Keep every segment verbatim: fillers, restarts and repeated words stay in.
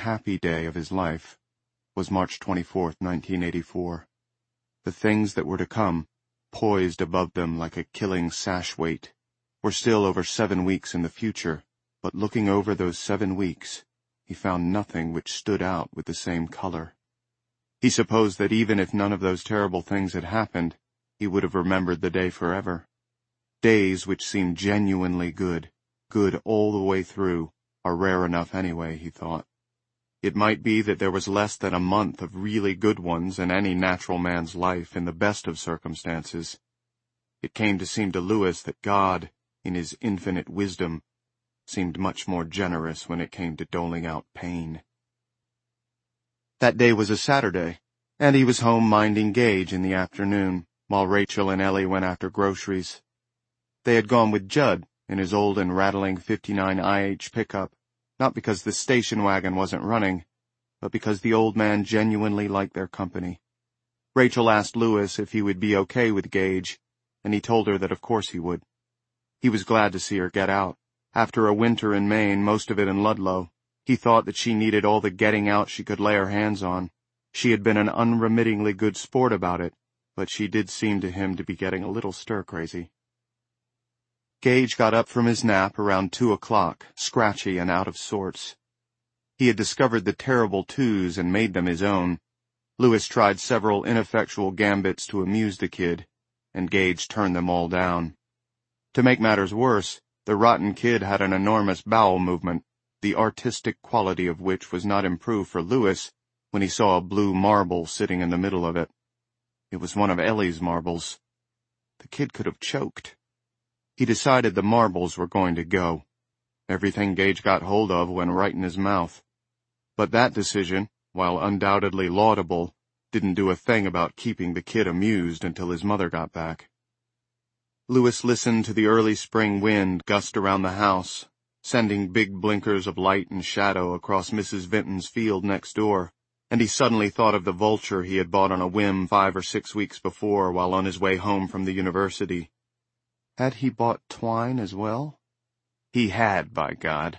happy day of his life was March twenty-fourth, nineteen eighty-four. The things that were to come, poised above them like a killing sash weight, were still over seven weeks in the future, but looking over those seven weeks, he found nothing which stood out with the same color. He supposed that even if none of those terrible things had happened, he would have remembered the day forever. Days which seemed genuinely good, good all the way through, are rare enough anyway, he thought. It might be that there was less than a month of really good ones in any natural man's life in the best of circumstances. It came to seem to Louis that God, in his infinite wisdom, seemed much more generous when it came to doling out pain. That day was a Saturday, and he was home minding Gage in the afternoon, while Rachel and Ellie went after groceries. They had gone with Judd in his old and rattling fifty-nine I H pickup, not because the station wagon wasn't running, but because the old man genuinely liked their company. Rachel asked Louis if he would be okay with Gage, and he told her that of course he would. He was glad to see her get out. After a winter in Maine, most of it in Ludlow, he thought that she needed all the getting out she could lay her hands on. She had been an unremittingly good sport about it, but she did seem to him to be getting a little stir-crazy. Gage got up from his nap around two o'clock, scratchy and out of sorts. He had discovered the terrible twos and made them his own. Louis tried several ineffectual gambits to amuse the kid, and Gage turned them all down. To make matters worse, the rotten kid had an enormous bowel movement, the artistic quality of which was not improved for Louis when he saw a blue marble sitting in the middle of it. It was one of Ellie's marbles. The kid could have choked. He decided the marbles were going to go. Everything Gage got hold of went right in his mouth. But that decision, while undoubtedly laudable, didn't do a thing about keeping the kid amused until his mother got back. Louis listened to the early spring wind gust around the house, sending big blinkers of light and shadow across Missus Vinton's field next door, and he suddenly thought of the vulture he had bought on a whim five or six weeks before while on his way home from the university. Had he bought twine as well? He had, by God.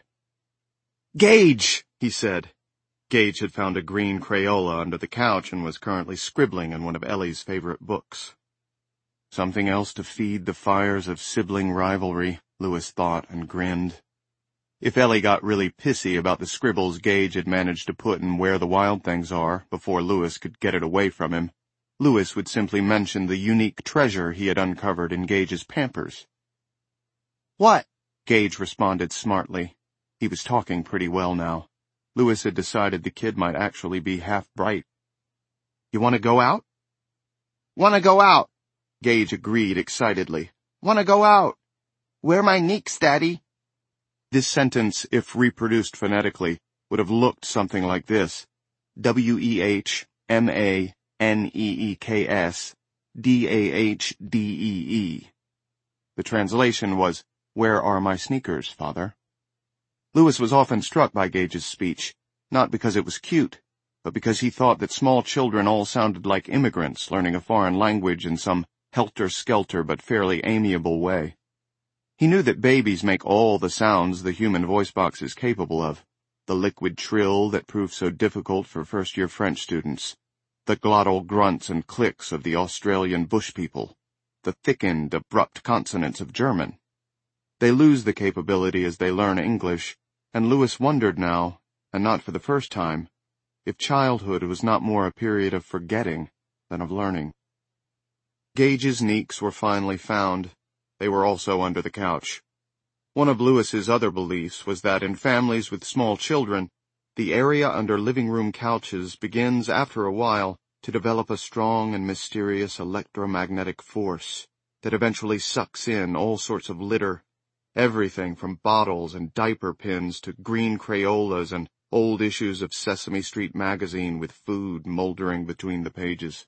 "Gage!" he said. Gage had found a green Crayola under the couch and was currently scribbling in one of Ellie's favorite books. Something else to feed the fires of sibling rivalry, Louis thought, and grinned. If Ellie got really pissy about the scribbles Gage had managed to put in Where the Wild Things Are before Louis could get it away from him, Louis would simply mention the unique treasure he had uncovered in Gage's Pampers. "What?" Gage responded smartly. He was talking pretty well now. Louis had decided the kid might actually be half bright. "You want to go out?" "Want to go out," Gage agreed excitedly. "Want to go out. Where my neeks, Daddy?" This sentence, if reproduced phonetically, would have looked something like this: W E H M A N E E K S D A H D E E. The translation was, "Where are my sneakers, Father?" Louis was often struck by Gage's speech, not because it was cute, but because he thought that small children all sounded like immigrants learning a foreign language in some helter-skelter but fairly amiable way. He knew that babies make all the sounds the human voice box is capable of, the liquid trill that proved so difficult for first-year French students, the glottal grunts and clicks of the Australian bush people, the thickened, abrupt consonants of German. They lose the capability as they learn English, and Louis wondered now, and not for the first time, if childhood was not more a period of forgetting than of learning. Gage's neeks were finally found. They were also under the couch. One of Louis's other beliefs was that in families with small children, the area under living-room couches begins, after a while, to develop a strong and mysterious electromagnetic force that eventually sucks in all sorts of litter, everything from bottles and diaper pins to green Crayolas and old issues of Sesame Street magazine with food moldering between the pages.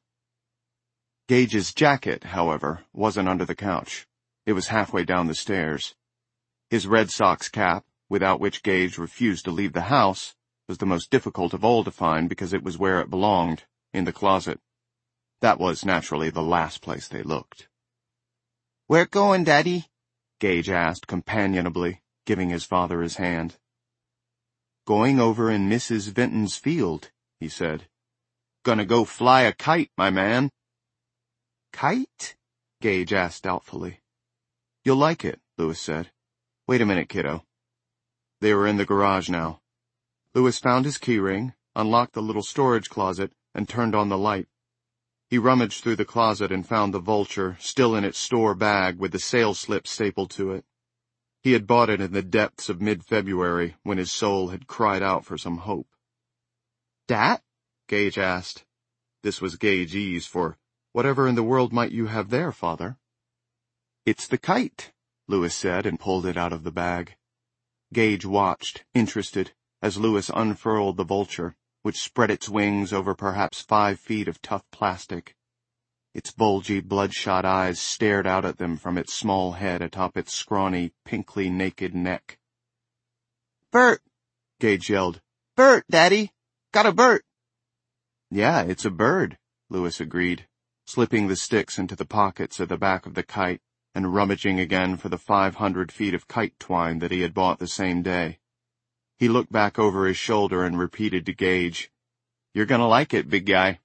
Gage's jacket, however, wasn't under the couch. It was halfway down the stairs. His Red Sox cap, without which Gage refused to leave the house, was the most difficult of all to find because it was where it belonged, in the closet. That was, naturally, the last place they looked. "Where going, Daddy?" Gage asked companionably, giving his father his hand. "Going over in Missus Vinton's field," he said. "Gonna go fly a kite, my man." "Kite?" Gage asked doubtfully. "You'll like it," Louis said. "Wait a minute, kiddo." They were in the garage now. Louis found his keyring, unlocked the little storage closet, and turned on the light. He rummaged through the closet and found the Vulture, still in its store bag with the sales slip stapled to it. He had bought it in the depths of mid-February, when his soul had cried out for some hope. "Dat?" Gage asked. This was Gage ease for, "Whatever in the world might you have there, father?" "It's the kite," Louis said, and pulled it out of the bag. Gage watched, interested, as Louis unfurled the Vulture, which spread its wings over perhaps five feet of tough plastic. Its bulgy, bloodshot eyes stared out at them from its small head atop its scrawny, pinkly naked neck. "Bert!" Gage yelled. "Bert, Daddy! Got a Bert!" "Yeah, it's a bird," Louis agreed, slipping the sticks into the pockets at the back of the kite and rummaging again for the five hundred feet of kite twine that he had bought the same day. He looked back over his shoulder and repeated to Gage, "You're gonna like it, big guy."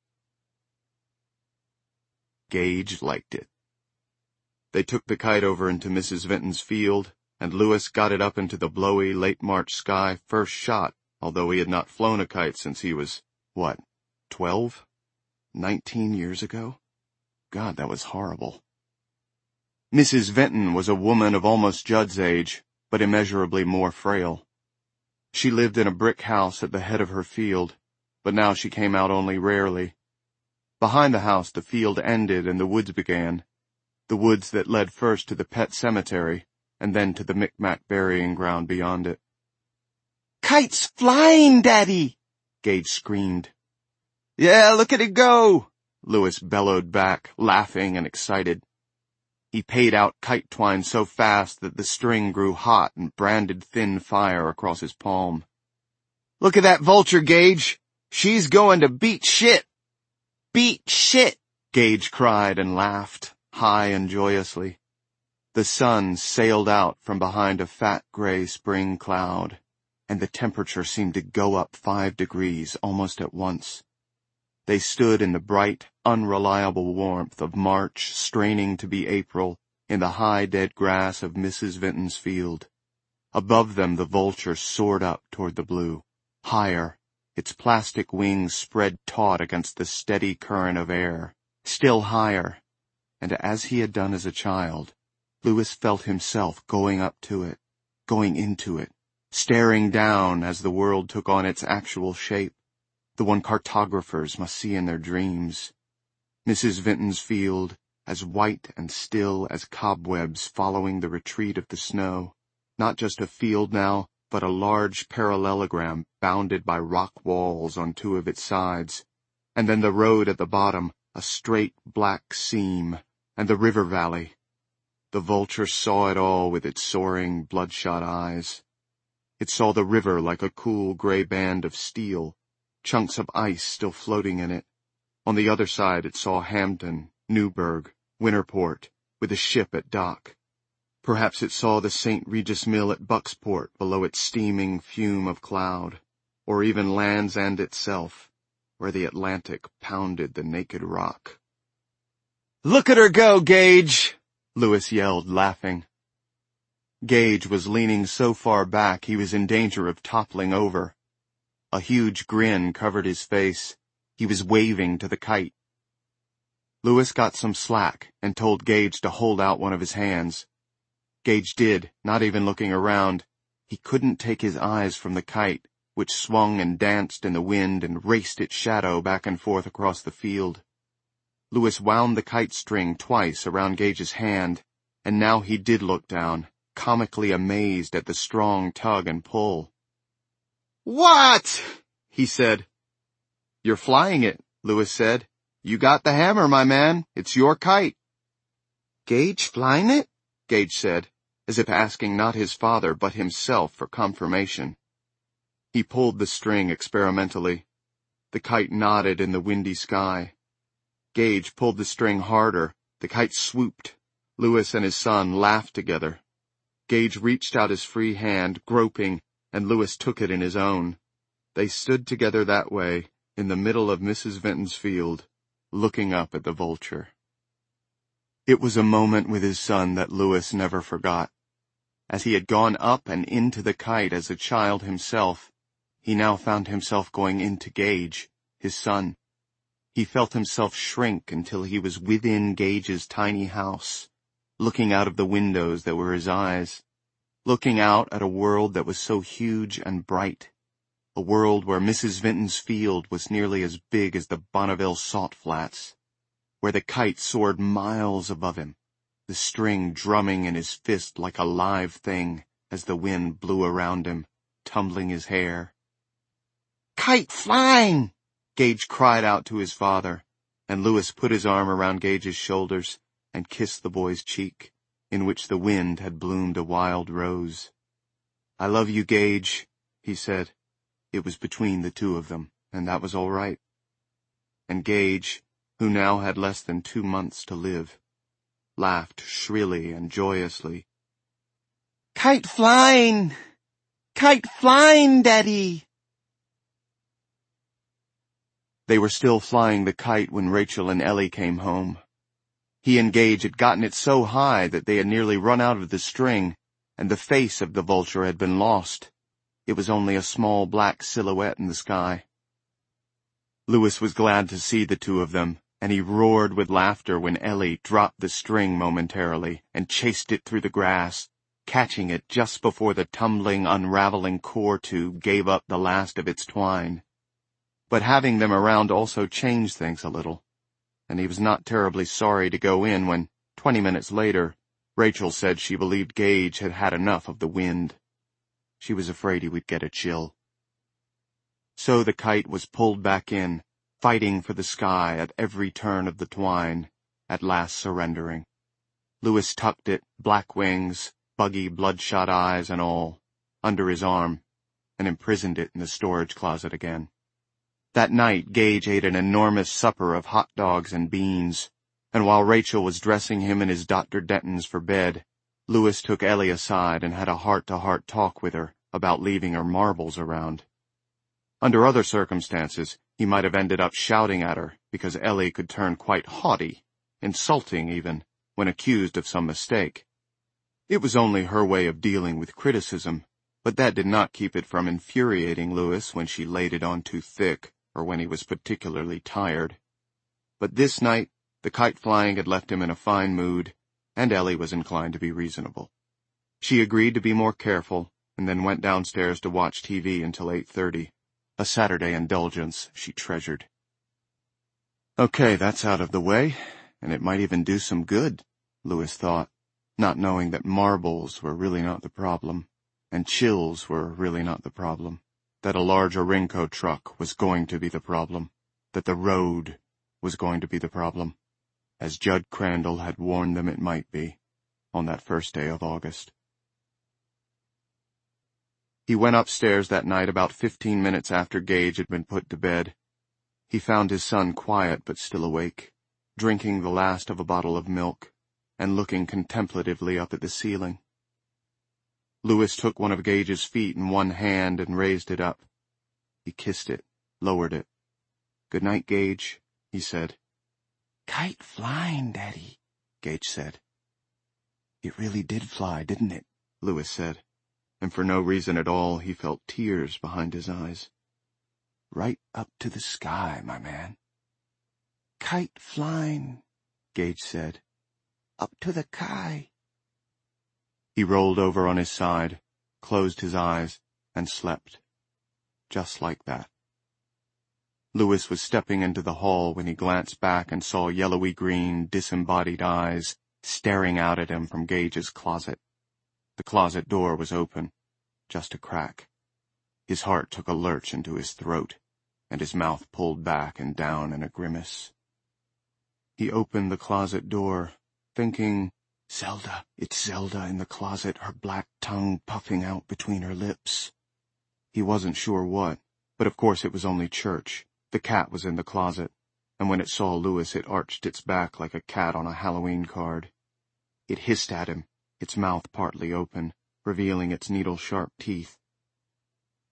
Gage liked it. They took the kite over into Missus Vinton's field, and Louis got it up into the blowy, late March sky first shot, although he had not flown a kite since he was, what, twelve? Nineteen years ago? God, that was horrible. Missus Vinton was a woman of almost Judd's age, but immeasurably more frail. She lived in a brick house at the head of her field, but now she came out only rarely. Behind the house the field ended and the woods began, the woods that led first to the pet cemetery and then to the Micmac burying ground beyond it. "Kite's flying, Daddy!" Gage screamed. "Yeah, look at it go!" Louis bellowed back, laughing and excited. He paid out kite twine so fast that the string grew hot and branded thin fire across his palm. "Look at that Vulture, Gage! She's going to beat shit!" "Beat shit!" Gage cried and laughed, high and joyously. The sun sailed out from behind a fat gray spring cloud, and the temperature seemed to go up five degrees almost at once. They stood in the bright, unreliable warmth of March straining to be April in the high dead grass of Missus Vinton's field. Above them the Vulture soared up toward the blue, higher, its plastic wings spread taut against the steady current of air, still higher, and as he had done as a child, Louis felt himself going up to it, going into it, staring down as the world took on its actual shape, the one cartographers must see in their dreams. Missus Vinton's field, as white and still as cobwebs following the retreat of the snow, not just a field now, but a large parallelogram bounded by rock walls on two of its sides, and then the road at the bottom, a straight black seam, and the river valley. The Vulture saw it all with its soaring, bloodshot eyes. It saw the river like a cool gray band of steel, chunks of ice still floating in it. On the other side it saw Hampton, Newburgh, Winterport, with a ship at dock. Perhaps it saw the Saint Regis Mill at Bucksport below its steaming fume of cloud, or even Land's End itself, where the Atlantic pounded the naked rock. "Look at her go, Gage!" Louis yelled, laughing. Gage was leaning so far back he was in danger of toppling over. A huge grin covered his face. He was waving to the kite. Louis got some slack and told Gage to hold out one of his hands. Gage did, not even looking around. He couldn't take his eyes from the kite, which swung and danced in the wind and raced its shadow back and forth across the field. Louis wound the kite string twice around Gage's hand, and now he did look down, comically amazed at the strong tug and pull. "What?" he said. "You're flying it," Louis said. "You got the hammer, my man. It's your kite." "Gage flying it?" Gage said, as if asking not his father but himself for confirmation. He pulled the string experimentally. The kite nodded in the windy sky. Gage pulled the string harder. The kite swooped. Louis and his son laughed together. Gage reached out his free hand, groping, and Louis took it in his own. They stood together that way, in the middle of Missus Vinton's field, looking up at the vulture. It was a moment with his son that Louis never forgot. As he had gone up and into the kite as a child himself, he now found himself going into Gage, his son. He felt himself shrink until he was within Gage's tiny house, looking out of the windows that were his eyes, looking out at a world that was so huge and bright, a world where Missus Vinton's field was nearly as big as the Bonneville salt flats, where the kite soared miles above him, the string drumming in his fist like a live thing as the wind blew around him, tumbling his hair. "Kite flying!" Gage cried out to his father, and Louis put his arm around Gage's shoulders and kissed the boy's cheek, in which the wind had bloomed a wild rose. "I love you, Gage," he said. It was between the two of them, and that was all right. And Gage, who now had less than two months to live, laughed shrilly and joyously. "Kite flying! Kite flying, Daddy!" They were still flying the kite when Rachel and Ellie came home. He and Gage had gotten it so high that they had nearly run out of the string, and the face of the vulture had been lost. It was only a small black silhouette in the sky. Louis was glad to see the two of them, and he roared with laughter when Ellie dropped the string momentarily and chased it through the grass, catching it just before the tumbling, unraveling core tube gave up the last of its twine. But having them around also changed things a little, and he was not terribly sorry to go in when, twenty minutes later, Rachel said she believed Gage had had enough of the wind. She was afraid he would get a chill. So the kite was pulled back in, fighting for the sky at every turn of the twine, at last surrendering. Louis tucked it, black wings, buggy, bloodshot eyes and all, under his arm, and imprisoned it in the storage closet again. That night Gage ate an enormous supper of hot dogs and beans, and while Rachel was dressing him in his Doctor Dentons for bed, Louis took Ellie aside and had a heart-to-heart talk with her about leaving her marbles around. Under other circumstances, he might have ended up shouting at her because Ellie could turn quite haughty, insulting even, when accused of some mistake. It was only her way of dealing with criticism, but that did not keep it from infuriating Louis when she laid it on too thick or when he was particularly tired. But this night, the kite flying had left him in a fine mood, and Ellie was inclined to be reasonable. She agreed to be more careful, and then went downstairs to watch T V until eight thirty, a Saturday indulgence she treasured. Okay, that's out of the way, and it might even do some good, Louis thought, not knowing that marbles were really not the problem, and chills were really not the problem, that a large Orinco truck was going to be the problem, that the road was going to be the problem, as Judd Crandall had warned them it might be, on that first day of August. He went upstairs that night about fifteen minutes after Gage had been put to bed. He found his son quiet but still awake, drinking the last of a bottle of milk, and looking contemplatively up at the ceiling. Louis took one of Gage's feet in one hand and raised it up. He kissed it, lowered it. "Good night, Gage," he said. "Kite flying, Daddy," Gage said. "It really did fly, didn't it?" Louis said, and for no reason at all he felt tears behind his eyes. "Right up to the sky, my man." "Kite flying," Gage said. "Up to the sky." He rolled over on his side, closed his eyes, and slept. Just like that. Louis was stepping into the hall when he glanced back and saw yellowy-green, disembodied eyes staring out at him from Gage's closet. The closet door was open, just a crack. His heart took a lurch into his throat, and his mouth pulled back and down in a grimace. He opened the closet door, thinking, Zelda, it's Zelda in the closet, her black tongue puffing out between her lips. He wasn't sure what, but of course it was only Church. The cat was in the closet, and when it saw Louis it arched its back like a cat on a Halloween card. It hissed at him, its mouth partly open, revealing its needle-sharp teeth.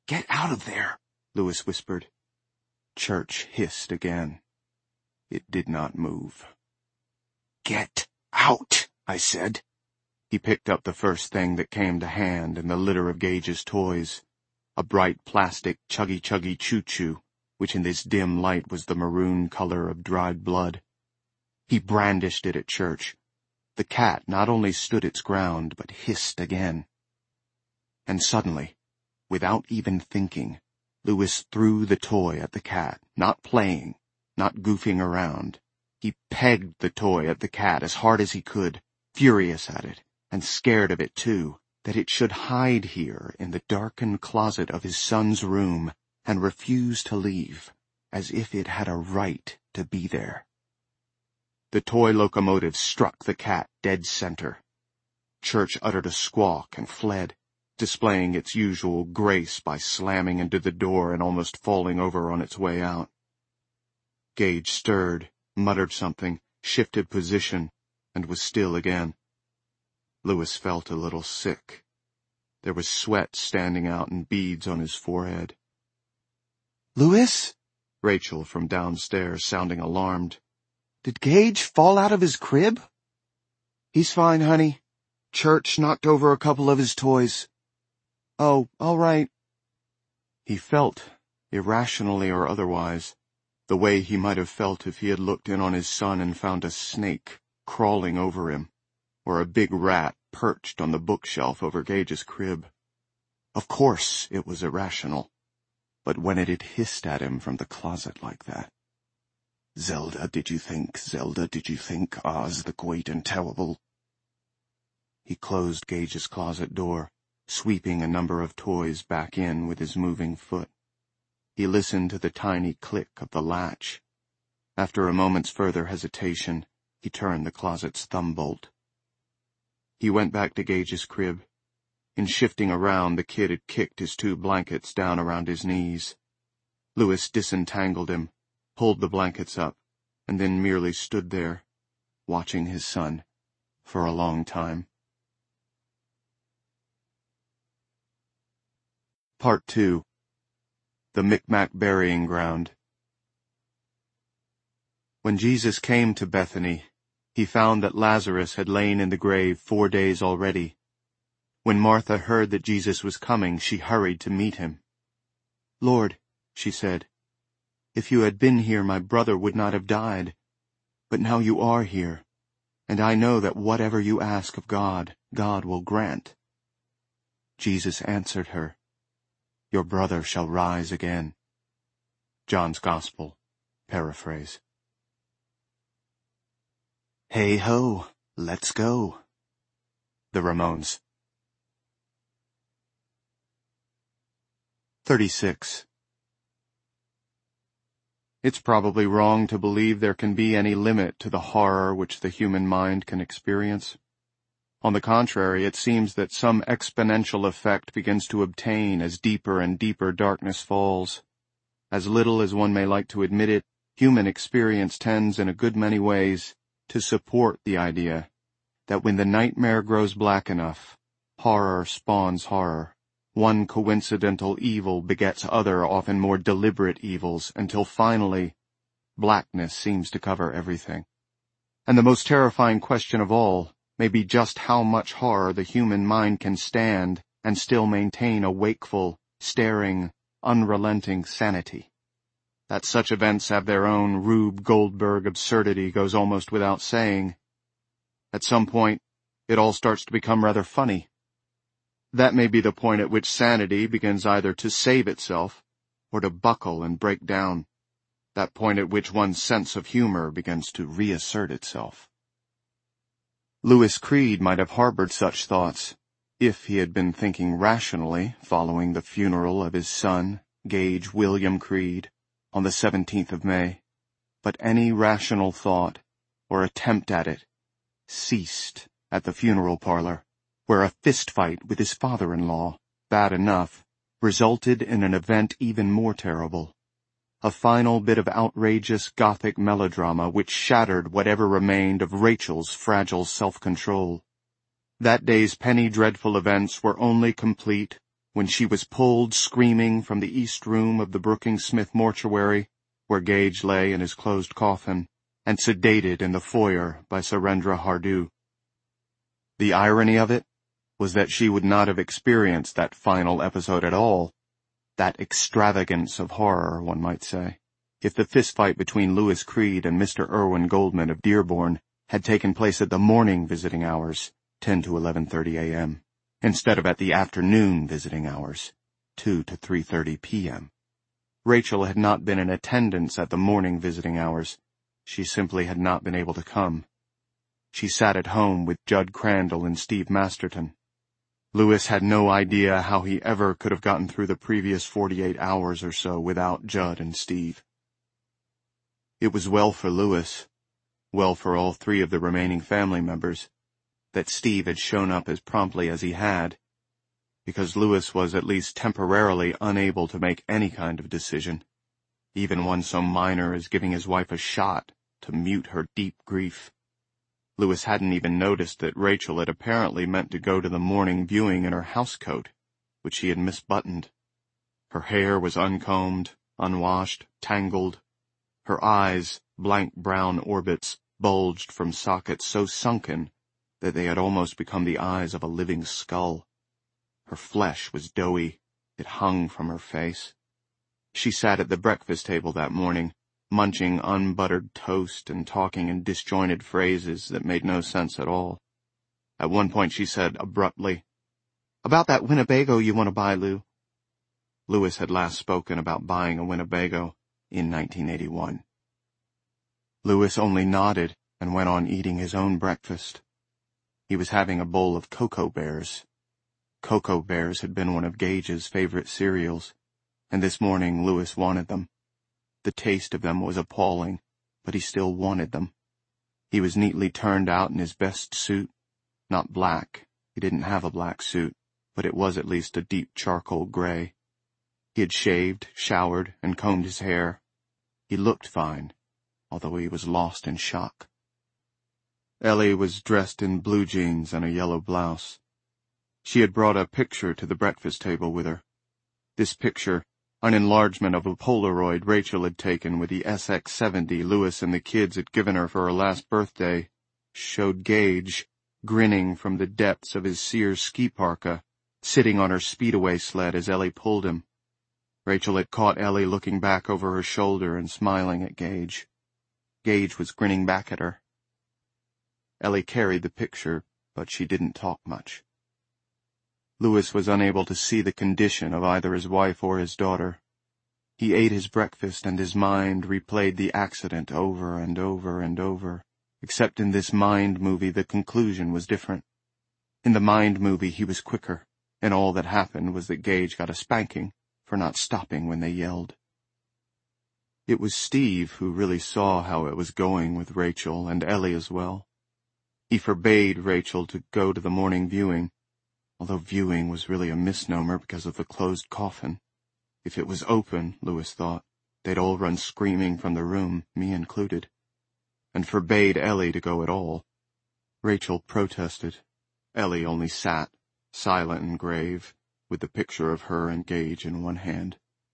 "Get out of there," Louis whispered. Church hissed again. It did not move. "Get out," I said. He picked up the first thing that came to hand in the litter of Gage's toys, a bright plastic chuggy-chuggy choo-choo, which in this dim light was the maroon color of dried blood. He brandished it at Church. The cat not only stood its ground, but hissed again. And suddenly, without even thinking, Louis threw the toy at the cat, not playing, not goofing around. He pegged the toy at the cat as hard as he could, furious at it, and scared of it too, that it should hide here in the darkened closet of his son's room and refuse to leave, as if it had a right to be there. The toy locomotive struck the cat dead center. Church uttered a squawk and fled, displaying its usual grace by slamming into the door and almost falling over on its way out. Gage stirred, muttered something, shifted position, and was still again. Louis felt a little sick. There was sweat standing out in beads on his forehead. "Louis?" Rachel from downstairs, sounding alarmed. "Did Gage fall out of his crib?" "He's fine, honey. Church knocked over a couple of his toys." "Oh, all right." He felt, irrationally or otherwise, the way he might have felt if he had looked in on his son and found a snake crawling over him, or a big rat perched on the bookshelf over Gage's crib. Of course it was irrational, but when it had hissed at him from the closet like that. "Zelda, did you think, Zelda, did you think, Oz the Great and Terrible?" He closed Gage's closet door, sweeping a number of toys back in with his moving foot. He listened to the tiny click of the latch. After a moment's further hesitation, he turned the closet's thumb bolt. He went back to Gage's crib. In shifting around, the kid had kicked his two blankets down around his knees. Louis disentangled him, pulled the blankets up, and then merely stood there, watching his son, for a long time. Part two. The Micmac Burying Ground. When Jesus came to Bethany, he found that Lazarus had lain in the grave four days already. When Martha heard that Jesus was coming, she hurried to meet him. "Lord," she said, "if you had been here, my brother would not have died. But now you are here, and I know that whatever you ask of God, God will grant." Jesus answered her, "Your brother shall rise again." John's Gospel, paraphrase. "Hey ho, let's go." The Ramones. thirty-six. It's probably wrong to believe there can be any limit to the horror which the human mind can experience. On the contrary, it seems that some exponential effect begins to obtain as deeper and deeper darkness falls. As little as one may like to admit it, human experience tends in a good many ways to support the idea that when the nightmare grows black enough, horror spawns horror. One coincidental evil begets other, often more deliberate evils, until finally, blackness seems to cover everything. And the most terrifying question of all may be just how much horror the human mind can stand and still maintain a wakeful, staring, unrelenting sanity. That such events have their own Rube Goldberg absurdity goes almost without saying. At some point, it all starts to become rather funny. That may be the point at which sanity begins either to save itself or to buckle and break down, that point at which one's sense of humor begins to reassert itself. Louis Creed might have harbored such thoughts, if he had been thinking rationally following the funeral of his son, Gage William Creed, on the seventeenth of May, but any rational thought, or attempt at it, ceased at the funeral parlor, where a fistfight with his father-in-law, bad enough, resulted in an event even more terrible. A final bit of outrageous Gothic melodrama which shattered whatever remained of Rachel's fragile self-control. That day's penny dreadful events were only complete when she was pulled screaming from the east room of the Brookings Smith mortuary, where Gage lay in his closed coffin, and sedated in the foyer by Surendra Hardu. The irony of it was that she would not have experienced that final episode at all, that extravagance of horror, one might say, if the fistfight between Louis Creed and Mister Irwin Goldman of Dearborn had taken place at the morning visiting hours, ten to eleven thirty a m, instead of at the afternoon visiting hours, two to three thirty p m Rachel had not been in attendance at the morning visiting hours. She simply had not been able to come. She sat at home with Judd Crandall and Steve Masterton. Louis had no idea how he ever could have gotten through the previous forty-eight hours or so without Judd and Steve. It was well for Louis, well for all three of the remaining family members, that Steve had shown up as promptly as he had, because Louis was at least temporarily unable to make any kind of decision, even one so minor as giving his wife a shot to mute her deep grief. Louis hadn't even noticed that Rachel had apparently meant to go to the morning viewing in her housecoat, which she had misbuttoned. Her hair was uncombed, unwashed, tangled. Her eyes, blank brown orbits, bulged from sockets so sunken that they had almost become the eyes of a living skull. Her flesh was doughy. It hung from her face. She sat at the breakfast table that morning, munching unbuttered toast and talking in disjointed phrases that made no sense at all. At one point she said abruptly, "About that Winnebago you want to buy, Lou." Louis had last spoken about buying a Winnebago in nineteen eighty-one. Louis only nodded and went on eating his own breakfast. He was having a bowl of Cocoa Bears. Cocoa Bears had been one of Gage's favorite cereals, and this morning Louis wanted them. The taste of them was appalling, but he still wanted them. He was neatly turned out in his best suit, not black. He didn't have a black suit, but it was at least a deep charcoal gray. He had shaved, showered, and combed his hair. He looked fine, although he was lost in shock. Ellie was dressed in blue jeans and a yellow blouse. She had brought a picture to the breakfast table with her. This picture, an enlargement of a Polaroid Rachel had taken with the S X seventy Louis and the kids had given her for her last birthday, showed Gage, grinning from the depths of his Sears ski parka, sitting on her speedaway sled as Ellie pulled him. Rachel had caught Ellie looking back over her shoulder and smiling at Gage. Gage was grinning back at her. Ellie carried the picture, but she didn't talk much. Louis was unable to see the condition of either his wife or his daughter. He ate his breakfast and his mind replayed the accident over and over and over, except in this mind movie the conclusion was different. In the mind movie he was quicker, and all that happened was that Gage got a spanking for not stopping when they yelled. It was Steve who really saw how it was going with Rachel and Ellie as well. He forbade Rachel to go to the morning viewing, although viewing was really a misnomer because of the closed coffin. If it was open, Louis thought, they'd all run screaming from the room, me included, and forbade Ellie to go at all. Rachel protested. Ellie only sat, silent and grave, with the picture of her and Gage in one hand.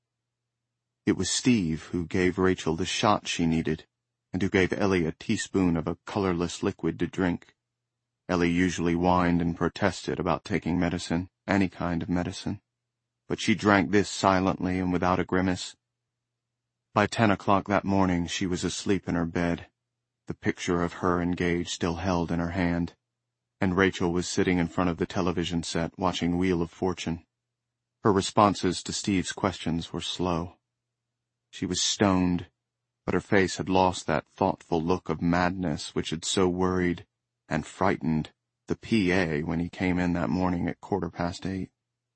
It was Steve who gave Rachel the shot she needed, and who gave Ellie a teaspoon of a colorless liquid to drink. Ellie usually whined and protested about taking medicine, any kind of medicine, but she drank this silently and without a grimace. By ten o'clock that morning she was asleep in her bed, the picture of her and Gage still held in her hand, and Rachel was sitting in front of the television set watching Wheel of Fortune. Her responses to Steve's questions were slow. She was stoned, but her face had lost that thoughtful look of madness which had so worried and frightened the P A when he came in that morning at quarter past eight.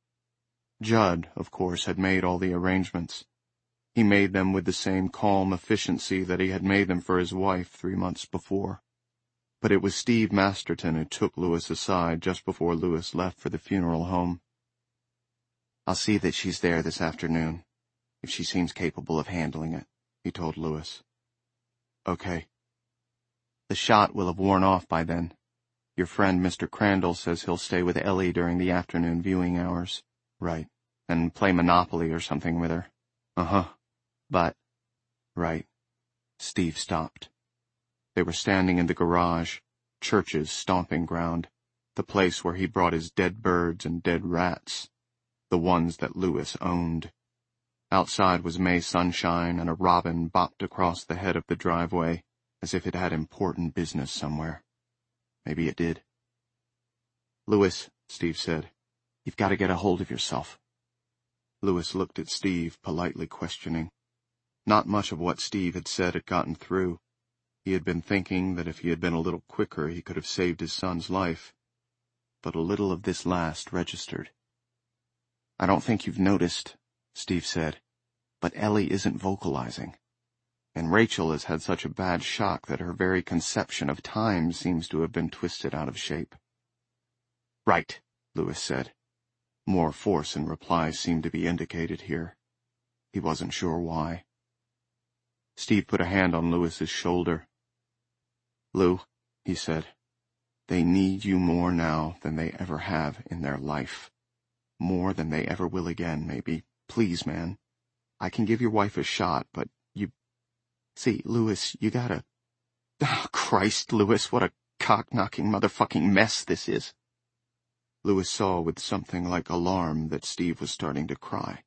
Judd, of course, had made all the arrangements. He made them with the same calm efficiency that he had made them for his wife three months before. But it was Steve Masterton who took Louis aside just before Louis left for the funeral home. "I'll see that she's there this afternoon, if she seems capable of handling it," he told Louis. "Okay. The shot will have worn off by then. Your friend Mister Crandall says he'll stay with Ellie during the afternoon viewing hours. Right. And play Monopoly or something with her. Uh-huh. But... Right. Steve stopped. They were standing in the garage, Church's stomping ground, the place where he brought his dead birds and dead rats, the ones that Louis owned. Outside was May sunshine, and a robin bopped across the head of the driveway, as if it had important business somewhere. Maybe it did. "Louis," Steve said, "you've got to get a hold of yourself." Louis looked at Steve, politely questioning. Not much of what Steve had said had gotten through. He had been thinking that if he had been a little quicker he could have saved his son's life. But a little of this last registered. "I don't think you've noticed," Steve said, "but Ellie isn't vocalizing. And Rachel has had such a bad shock that her very conception of time seems to have been twisted out of shape." "Right," Louis said. More force in reply seemed to be indicated here. He wasn't sure why. Steve put a hand on Louis's shoulder. "Lou," he said, "they need you more now than they ever have in their life. More than they ever will again, maybe. Please, man. I can give your wife a shot, but you... See, Louis, you gotta... Oh, Christ, Louis, what a cock-knocking motherfucking mess this is." Louis saw with something like alarm that Steve was starting to cry.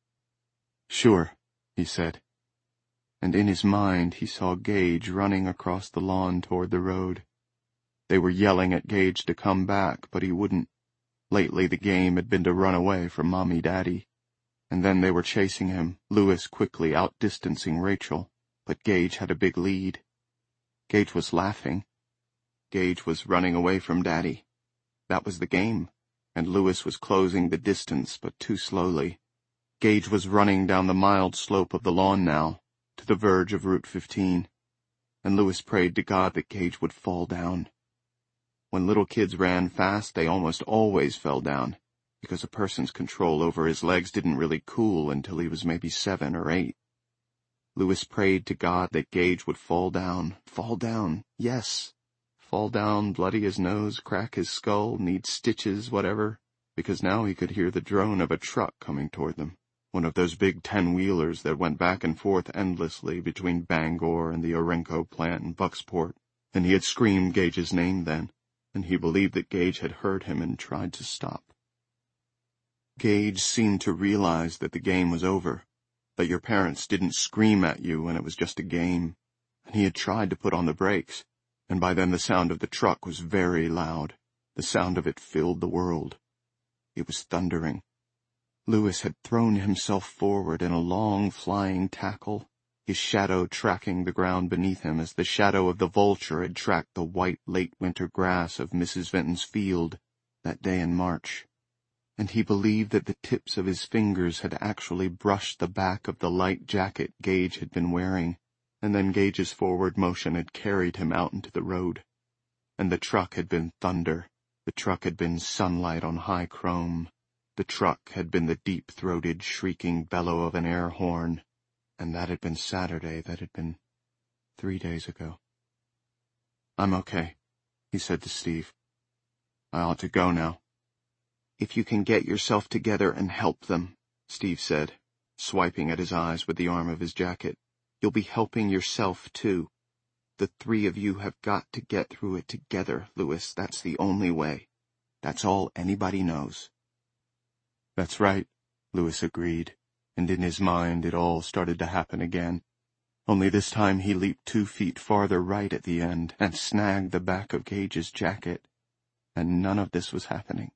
"Sure," he said. And in his mind he saw Gage running across the lawn toward the road. They were yelling at Gage to come back, but he wouldn't. Lately the game had been to run away from Mommy-Daddy. And then they were chasing him, Louis quickly outdistancing Rachel, but Gage had a big lead. Gage was laughing. Gage was running away from Daddy. That was the game, and Louis was closing the distance, but too slowly. Gage was running down the mild slope of the lawn now, to the verge of Route fifteen, and Louis prayed to God that Gage would fall down. When little kids ran fast, they almost always fell down, because a person's control over his legs didn't really cool until he was maybe seven or eight. Louis prayed to God that Gage would fall down, fall down, yes, fall down, bloody his nose, crack his skull, need stitches, whatever, because now he could hear the drone of a truck coming toward them, one of those big ten-wheelers that went back and forth endlessly between Bangor and the Orenco plant in Bucksport, and he had screamed Gage's name then, and he believed that Gage had heard him and tried to stop. Gage seemed to realize that the game was over, that your parents didn't scream at you when it was just a game, and he had tried to put on the brakes, and by then the sound of the truck was very loud. The sound of it filled the world. It was thundering. Louis had thrown himself forward in a long flying tackle, his shadow tracking the ground beneath him as the shadow of the vulture had tracked the white late-winter grass of Missus Vinton's field that day in March. And he believed that the tips of his fingers had actually brushed the back of the light jacket Gage had been wearing, and then Gage's forward motion had carried him out into the road. And the truck had been thunder, the truck had been sunlight on high chrome, the truck had been the deep-throated, shrieking bellow of an air horn, and that had been Saturday, that had been three days ago. "I'm okay," he said to Steve. "I ought to go now." "If you can get yourself together and help them," Steve said, swiping at his eyes with the arm of his jacket, "you'll be helping yourself, too. The three of you have got to get through it together, Louis. That's the only way. That's all anybody knows." "That's right," Louis agreed, and in his mind it all started to happen again. Only this time he leaped two feet farther right at the end and snagged the back of Gage's jacket, and none of this was happening.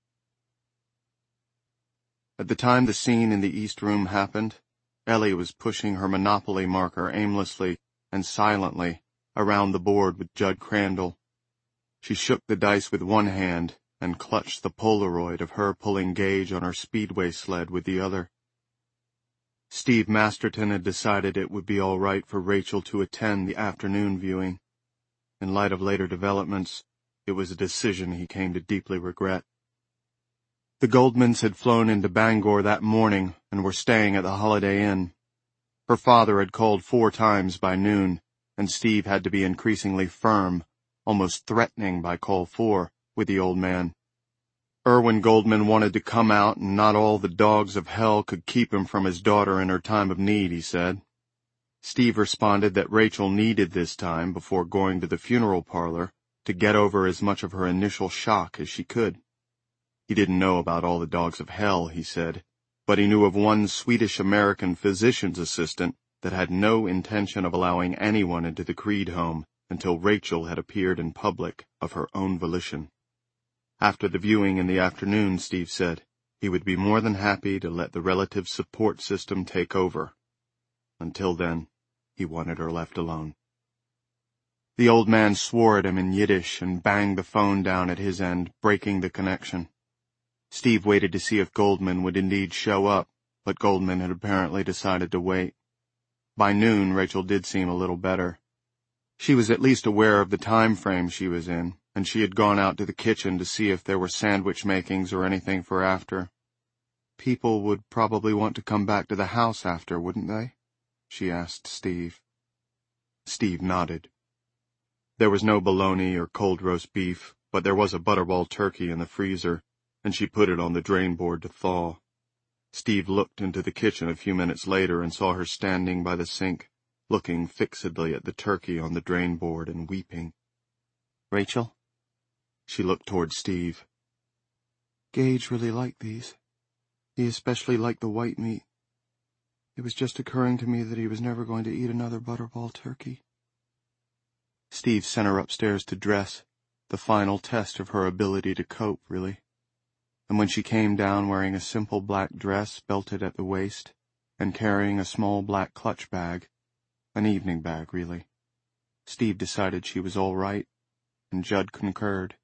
At the time the scene in the East Room happened, Ellie was pushing her Monopoly marker aimlessly and silently around the board with Judd Crandall. She shook the dice with one hand and clutched the Polaroid of her pulling Gage on her speedway sled with the other. Steve Masterton had decided it would be all right for Rachel to attend the afternoon viewing. In light of later developments, it was a decision he came to deeply regret. The Goldmans had flown into Bangor that morning and were staying at the Holiday Inn. Her father had called four times by noon, and Steve had to be increasingly firm, almost threatening by call four, with the old man. Erwin Goldman wanted to come out, and not all the dogs of hell could keep him from his daughter in her time of need, he said. Steve responded that Rachel needed this time before going to the funeral parlor to get over as much of her initial shock as she could. He didn't know about all the dogs of hell, he said, but he knew of one Swedish-American physician's assistant that had no intention of allowing anyone into the Creed home until Rachel had appeared in public of her own volition. After the viewing in the afternoon, Steve said, he would be more than happy to let the relative support system take over. Until then, he wanted her left alone. The old man swore at him in Yiddish and banged the phone down at his end, breaking the connection. Steve waited to see if Goldman would indeed show up, but Goldman had apparently decided to wait. By noon, Rachel did seem a little better. She was at least aware of the time frame she was in, and she had gone out to the kitchen to see if there were sandwich makings or anything for after. People would probably want to come back to the house after, wouldn't they? She asked Steve. Steve nodded. There was no bologna or cold roast beef, but there was a butterball turkey in the freezer, and she put it on the drain board to thaw. Steve looked into the kitchen a few minutes later and saw her standing by the sink, looking fixedly at the turkey on the drain board and weeping. Rachel? She looked toward Steve. Gage really liked these. He especially liked the white meat. It was just occurring to me that he was never going to eat another butterball turkey. Steve sent her upstairs to dress, the final test of her ability to cope, really. And when she came down wearing a simple black dress belted at the waist and carrying a small black clutch bag, an evening bag, really, Steve decided she was all right, and Judd concurred.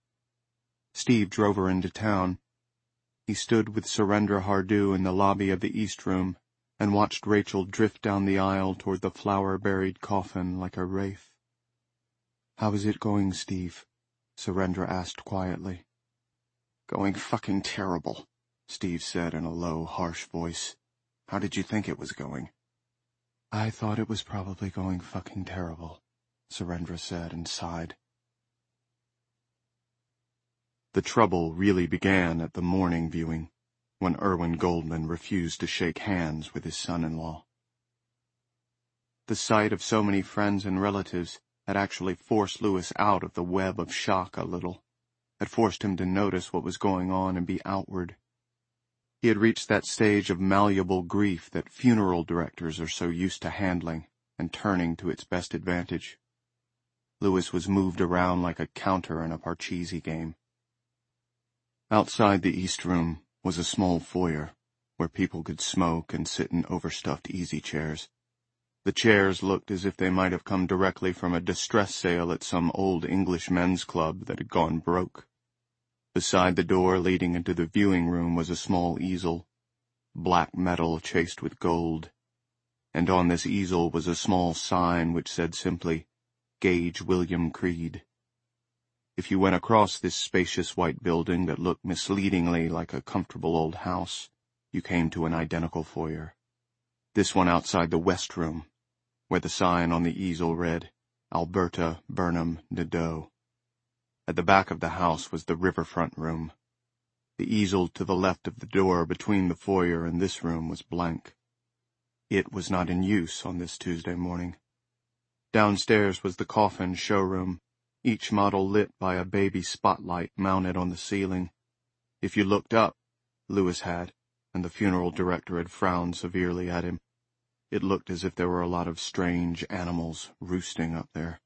Steve drove her into town. He stood with Surendra Hardu in the lobby of the East Room and watched Rachel drift down the aisle toward the flower-buried coffin like a wraith. "How is it going, Steve?" Surendra asked quietly. "Going fucking terrible," Steve said in a low, harsh voice. "How did you think it was going?" "I thought it was probably going fucking terrible," Surendra said and sighed. The trouble really began at the morning viewing, when Erwin Goldman refused to shake hands with his son-in-law. The sight of so many friends and relatives had actually forced Louis out of the web of shock a little, had forced him to notice what was going on and be outward. He had reached that stage of malleable grief that funeral directors are so used to handling and turning to its best advantage. Louis was moved around like a counter in a Parcheesi game. Outside the East Room was a small foyer, where people could smoke and sit in overstuffed easy chairs. The chairs looked as if they might have come directly from a distress sale at some old English men's club that had gone broke. Beside the door leading into the viewing room was a small easel, black metal chased with gold, and on this easel was a small sign which said simply, "Gage William Creed." If you went across this spacious white building that looked misleadingly like a comfortable old house, you came to an identical foyer. This one outside the West Room, where the sign on the easel read, Alberta Burnham Nadeau. At the back of the house was the riverfront room. The easel to the left of the door between the foyer and this room was blank. It was not in use on this Tuesday morning. Downstairs was the coffin showroom, each model lit by a baby spotlight mounted on the ceiling. If you looked up, Louis had, and the funeral director had frowned severely at him. It looked as if there were a lot of strange animals roosting up there.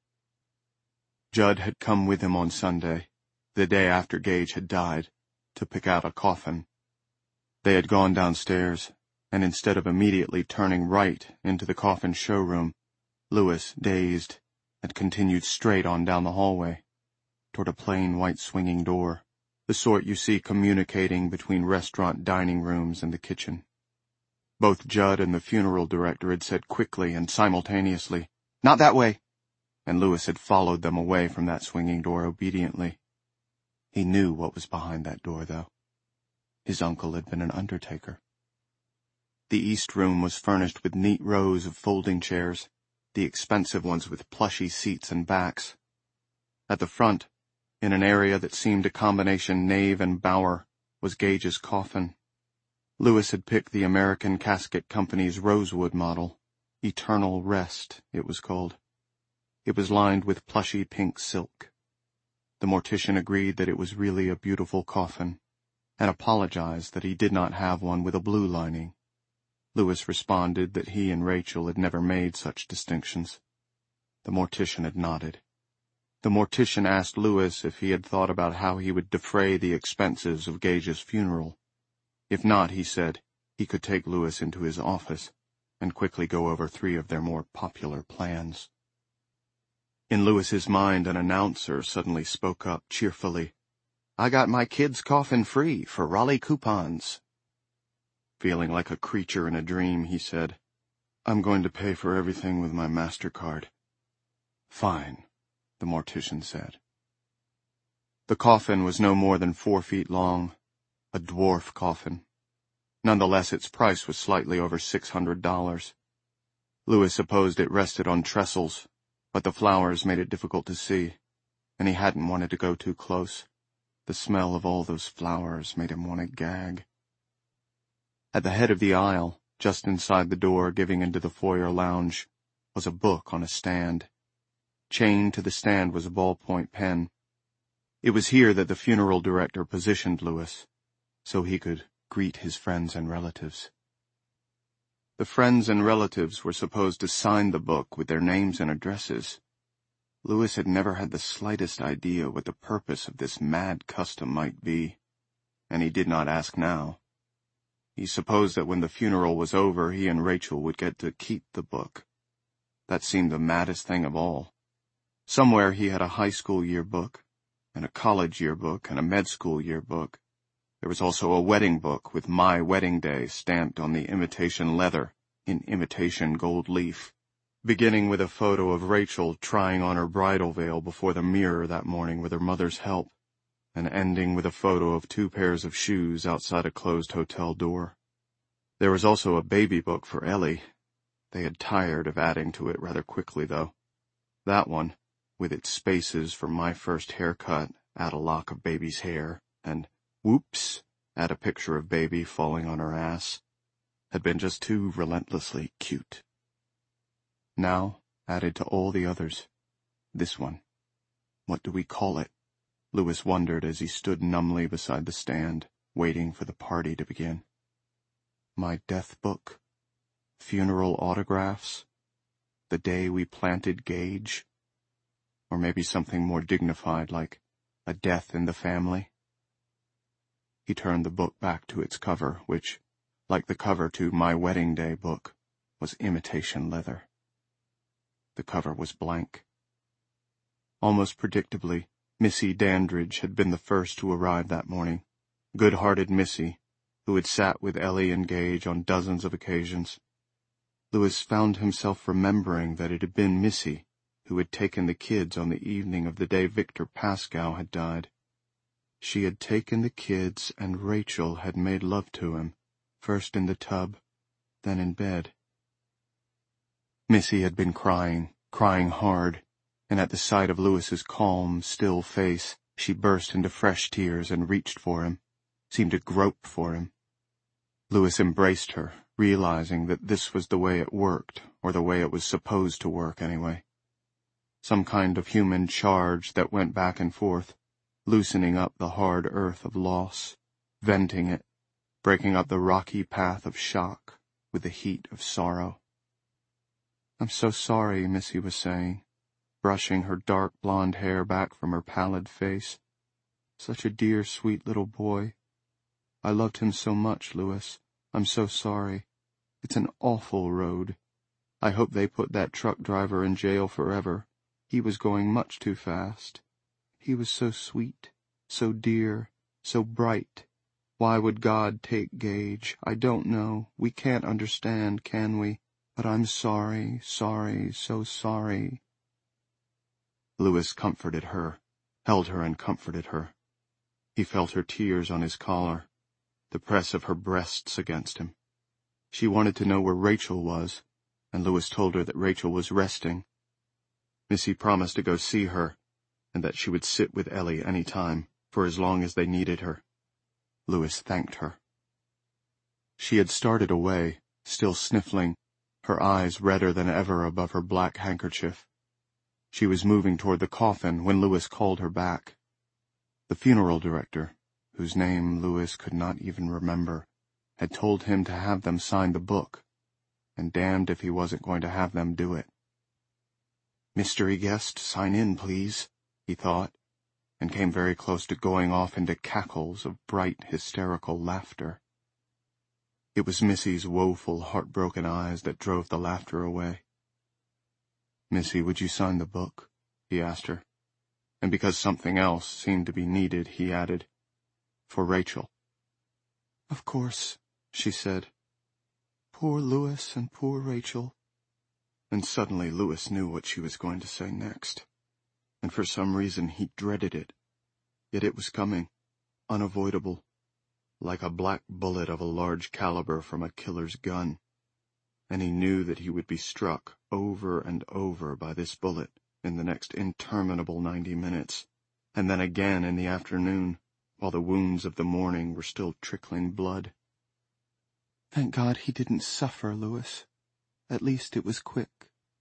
Judd had come with him on Sunday, the day after Gage had died, to pick out a coffin. They had gone downstairs, and instead of immediately turning right into the coffin showroom, Louis, dazed, had continued straight on down the hallway, toward a plain white swinging door, the sort you see communicating between restaurant dining rooms and the kitchen. Both Judd and the funeral director had said quickly and simultaneously, "Not that way," and Louis had followed them away from that swinging door obediently. He knew what was behind that door, though. His uncle had been an undertaker. The East Room was furnished with neat rows of folding chairs, the expensive ones with plushy seats and backs. At the front, In an area that seemed a combination nave and bower was Gage's coffin. Lewis had picked the American Casket Company's rosewood model. Eternal Rest, it was called. It was lined with plushy pink silk. The mortician agreed that it was really a beautiful coffin, and apologized that he did not have one with a blue lining. Lewis responded that he and Rachel had never made such distinctions. The mortician had nodded. The mortician asked Lewis if he had thought about how he would defray the expenses of Gage's funeral. If not, he said, he could take Lewis into his office and quickly go over three of their more popular plans. In Lewis's mind, an announcer suddenly spoke up cheerfully. "I got my kid's coffin free for Raleigh coupons." Feeling like a creature in a dream, he said, "I'm going to pay for everything with my MasterCard." "Fine," the mortician said. The coffin was no more than four feet long, a dwarf coffin. Nonetheless, its price was slightly over six hundred dollars. Lewis supposed it rested on trestles, but the flowers made it difficult to see, and he hadn't wanted to go too close. The smell of all those flowers made him want to gag. At the head of the aisle, just inside the door giving into the foyer lounge, was a book on a stand. Chained to the stand was a ballpoint pen. It was here that the funeral director positioned Lewis, so he could greet his friends and relatives. The friends and relatives were supposed to sign the book with their names and addresses. Lewis had never had the slightest idea what the purpose of this mad custom might be, and he did not ask now. He supposed that when the funeral was over, he and Rachel would get to keep the book. That seemed the maddest thing of all. Somewhere he had a high school yearbook, and a college yearbook, and a med school yearbook. There was also a wedding book with My Wedding Day stamped on the imitation leather in imitation gold leaf, beginning with a photo of Rachel trying on her bridal veil before the mirror that morning with her mother's help, and ending with a photo of two pairs of shoes outside a closed hotel door. There was also a baby book for Ellie. They had tired of adding to it rather quickly, though. That one, with its spaces for My First Haircut, add a lock of baby's hair, and whoops, add a picture of baby falling on her ass, had been just too relentlessly cute. Now, added to all the others, this one. What do we call it? Lewis wondered as he stood numbly beside the stand, waiting for the party to begin. My death book? Funeral autographs? The day we planted Gage? Or maybe something more dignified like a death in the family? He turned the book back to its cover, which, like the cover to My Wedding Day book, was imitation leather. The cover was blank. Almost predictably, Missy Dandridge had been the first to arrive that morning, good-hearted Missy, who had sat with Ellie and Gage on dozens of occasions. Lewis found himself remembering that it had been Missy who had taken the kids on the evening of the day Victor Pascow had died. She had taken the kids, and Rachel had made love to him, first in the tub, then in bed. Missy had been crying, crying hard, and at the sight of Lewis's calm, still face, she burst into fresh tears and reached for him, seemed to grope for him. Lewis embraced her, realizing that this was the way it worked, or the way it was supposed to work anyway. Some kind of human charge that went back and forth, loosening up the hard earth of loss, venting it, breaking up the rocky path of shock with the heat of sorrow. "I'm so sorry," Missy was saying, brushing her dark blonde hair back from her pallid face. "Such a dear, sweet little boy. I loved him so much, Lewis. I'm so sorry. It's an awful road. I hope they put that truck driver in jail forever. He was going much too fast. He was so sweet, so dear, so bright. Why would God take Gage? I don't know. We can't understand, can we? But I'm sorry, sorry, so sorry." Lewis comforted her, held her and comforted her. He felt her tears on his collar, the press of her breasts against him. She wanted to know where Rachel was, and Lewis told her that Rachel was resting. Missy promised to go see her, and that she would sit with Ellie any time, for as long as they needed her. Louis thanked her. She had started away, still sniffling, her eyes redder than ever above her black handkerchief. She was moving toward the coffin when Louis called her back. The funeral director, whose name Louis could not even remember, had told him to have them sign the book, and damned if he wasn't going to have them do it. "Mystery guest, sign in, please," he thought, and came very close to going off into cackles of bright, hysterical laughter. It was Missy's woeful, heartbroken eyes that drove the laughter away. "Missy, would you sign the book?" he asked her, and because something else seemed to be needed, he added, "For Rachel." "Of course," she said. "Poor Louis and poor Rachel." And suddenly Louis knew what she was going to say next, and for some reason he dreaded it. Yet it was coming, unavoidable, like a black bullet of a large caliber from a killer's gun, and he knew that he would be struck over and over by this bullet in the next interminable ninety minutes, and then again in the afternoon, while the wounds of the morning were still trickling blood. "Thank God he didn't suffer, Louis. At least it was quick."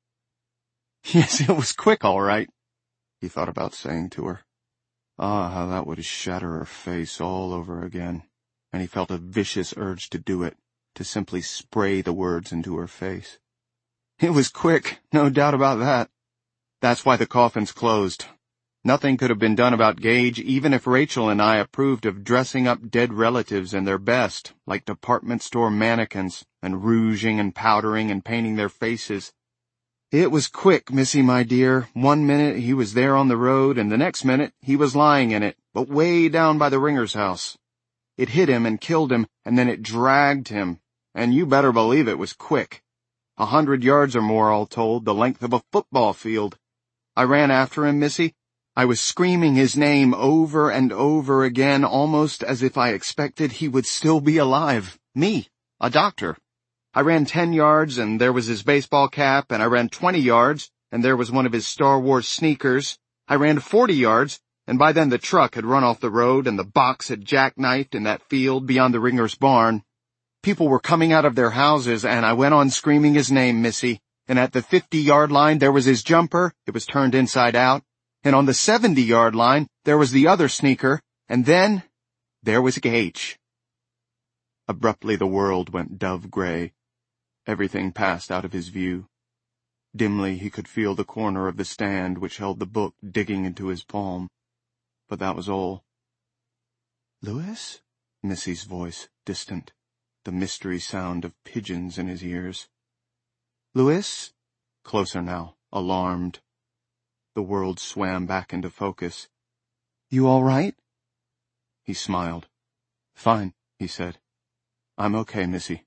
"Yes, it was quick, all right," he thought about saying to her. Ah, how that would shatter her face all over again, and he felt a vicious urge to do it, to simply spray the words into her face. "It was quick, no doubt about that. That's why the coffin's closed. Nothing could have been done about Gage, even if Rachel and I approved of dressing up dead relatives in their best, like department store mannequins, and rouging and powdering and painting their faces. It was quick, Missy, my dear. One minute he was there on the road, and the next minute he was lying in it, but way down by the Ringer's house. It hit him and killed him, and then it dragged him, and you better believe it was quick. A hundred yards or more, all told, the length of a football field. I ran after him, Missy. I was screaming his name over and over again, almost as if I expected he would still be alive. Me, a doctor. I ran ten yards, and there was his baseball cap, and I ran twenty yards, and there was one of his Star Wars sneakers. I ran forty yards, and by then the truck had run off the road, and the box had jackknifed in that field beyond the Ringer's barn. People were coming out of their houses, and I went on screaming his name, Missy. And at the fifty-yard line there was his jumper. It was turned inside out. And on the seventy-yard line there was the other sneaker. And then there was Gage. Abruptly the world went dove-gray. Everything passed out of his view. Dimly he could feel the corner of the stand which held the book digging into his palm. But that was all. "Louis?" Missy's voice, distant, the mystery sound of pigeons in his ears. "Louis?" Closer now, alarmed. The world swam back into focus. "You all right?" He smiled. "Fine," he said. "I'm okay, Missy."